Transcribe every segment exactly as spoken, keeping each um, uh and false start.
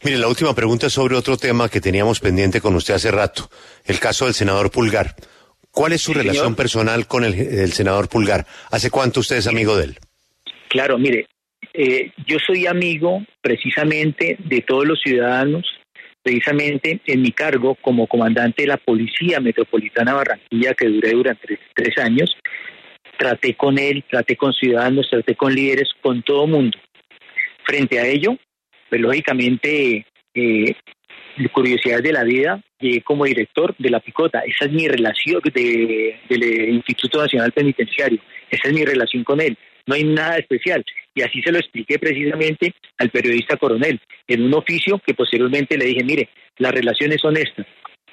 Mire, la última pregunta es sobre otro tema que teníamos pendiente con usted hace rato, el caso del senador Pulgar. ¿Cuál es su Sí, relación señor. personal con el, el senador Pulgar? ¿Hace cuánto usted es amigo de él? Claro, mire, eh, yo soy amigo precisamente de todos los ciudadanos, precisamente en mi cargo como comandante de la Policía Metropolitana de Barranquilla, que duré durante tres, tres años. Traté con él, traté con ciudadanos, traté con líderes, con todo mundo. Frente a ello, pues lógicamente, eh, curiosidades de la vida, llegué como director de la Picota. Esa es mi relación de, del Instituto Nacional Penitenciario. Esa es mi relación con él. No hay nada especial. Y así se lo expliqué precisamente al periodista Coronel, en un oficio que posteriormente le dije, mire, las relaciones son estas.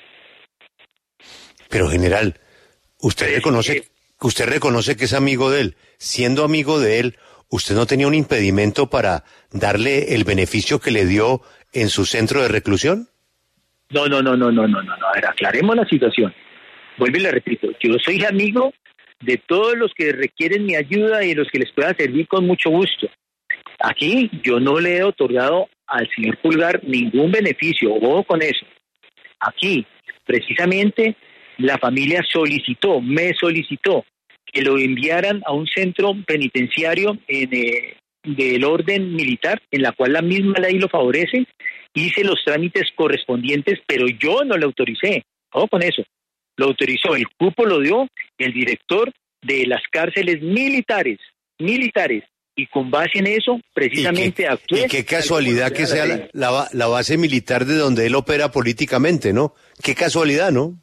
Pero, general, usted Pero reconoce, es usted reconoce que es amigo de él. Siendo amigo de él, ¿usted no tenía un impedimento para darle el beneficio que le dio en su centro de reclusión? No, no, no, no, no, no, no, no. A ver, aclaremos la situación. Vuelvo y le repito, yo soy amigo de todos los que requieren mi ayuda y los que les pueda servir con mucho gusto. Aquí yo no le he otorgado al señor Pulgar ningún beneficio, ojo con eso. Aquí, precisamente, la familia solicitó, me solicitó que lo enviaran a un centro penitenciario en, eh, del orden militar, en la cual la misma ley lo favorece. Hice los trámites correspondientes, pero yo no le autoricé. Ojo con eso. Lo autorizó, el cupo lo dio el director de las cárceles militares, militares, y con base en eso, precisamente y qué, actué. y qué casualidad que sea la, la, la base militar de donde él opera políticamente, ¿no? Qué casualidad, ¿no?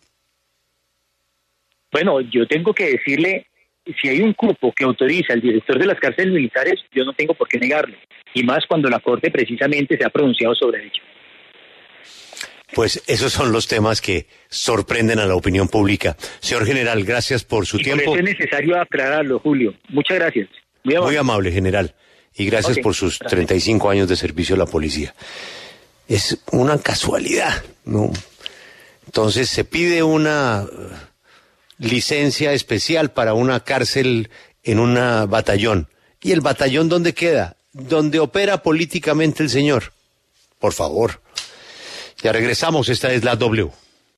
Bueno, yo tengo que decirle, si hay un cupo que autoriza al director de las cárceles militares, yo no tengo por qué negarlo, y más cuando la Corte precisamente se ha pronunciado sobre ello. Pues esos son los temas que sorprenden a la opinión pública. Señor general, gracias por su y tiempo. Por eso es necesario aclararlo, Julio. Muchas gracias. Muy amable, Muy amable, general. Y gracias okay, por sus gracias. treinta y cinco años de servicio a la policía. Es una casualidad, ¿no? Entonces se pide una licencia especial para una cárcel en un batallón. ¿Y el batallón dónde queda? ¿Dónde opera políticamente el señor? Por favor. Ya regresamos, esta es la W.